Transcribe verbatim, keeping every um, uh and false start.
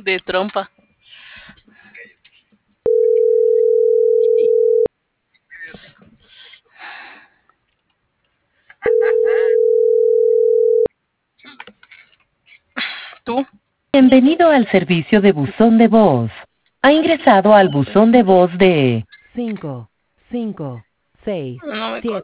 de trompa. ¿Tú? Bienvenido al servicio de buzón de voz. Ha ingresado al buzón de voz de cinco, cinco, seis, No me siete.